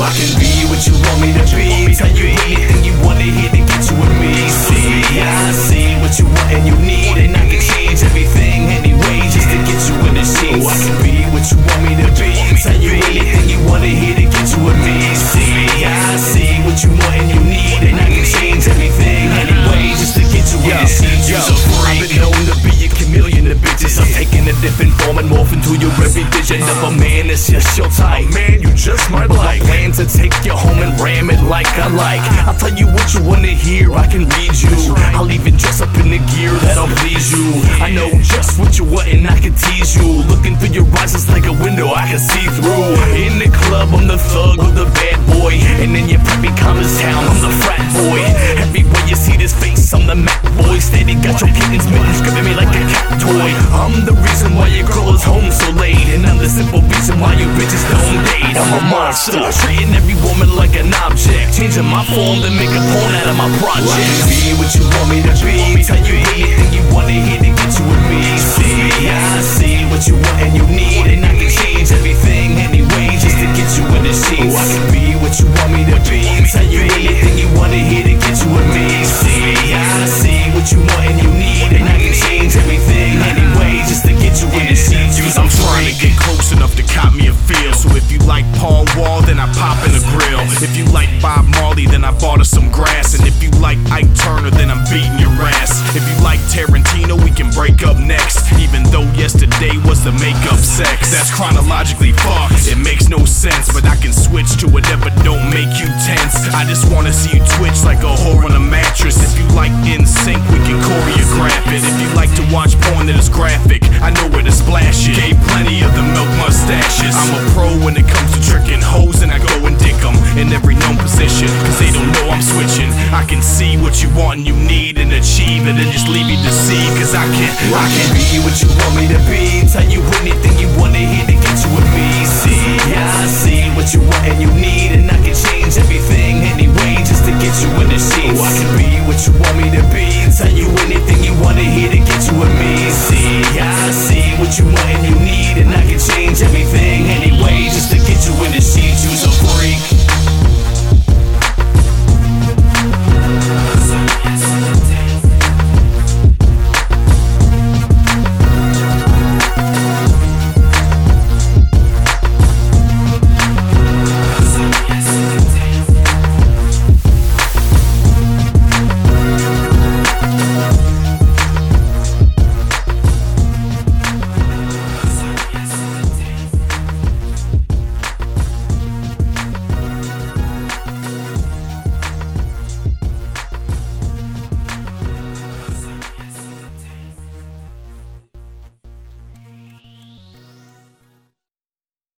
I can be what you want me to be. Tell you anything you wanna hear to get you with me. See, I see what you want and you need, and I can change everything anyway just to get you in the sheets. I can be what you want me to be. Tell you anything you wanna hear to get you with me. See, I see what you want and you need, and I can change everything anyway just to get you in the sheets. I've been known to be a chameleon to bitches. I'm taking a different form and morph into your every vision of a man that's just your type. Man, you just might like. My plan to take you home and ram it like I like. I'll tell you what you wanna hear, I can read you. I'll even dress up in the gear that'll please you. I know just what you want and I can tease you. Looking through your eyes is like a window I can see through. In the club I'm the thug or the bad boy, and in your preppy college town I'm the frat boy. Everywhere you see this face I'm the Mac boy. Steady got your kittens mittens gripping me like a cat toy. I'm the reason why your girl is home so late, and I'm the simple reason why you bitches don't date. I'm a monster, treating every woman like an object, changing my form to make a porn out of my project. I can be what you want me to be. Tell you anything you wanna hear to get you with me. See, I see what you want and you need, and I can change everything anyway just to get you in the sheets. I can be what you want me to be. Tell you anything you wanna hear to get you with me. See, I see what you want and you need, and I can change everything anyway just to get you in the sheets. I'm trying to get close enough to cop me a feel. So if you like Paul Wall, then I pop in the grill. If you like Bob Marley, then I bought her some grass. And if you like Ike Turner, then I'm beating your ass. If you like Tarantino, we can break up next. Even though yesterday was the makeup sex. That's chronologically fucked, it makes no sense. But I can switch to whatever don't make you tense. I just wanna see you twitch like a whore on a mattress. If you like NSYNC, we can choreograph it. If you like to watch porn that is graphic, I know where to splash it. Gave plenty of the milk mustaches. I'm a pro when it comes to tricking hoes, and I go and dick them in every known position, cause they don't know I'm switching. I can see what you want and you need and achieve it, and just leave you deceived, cause I can be what you want me to be. Tell you anything you wanna hear to get you with me. See, I see what you want and you need, and I can change everything anyway just to get you in the sheets. I can be what you want me to be. Tell you anything you wanna hear to get you with me. See, I see what you want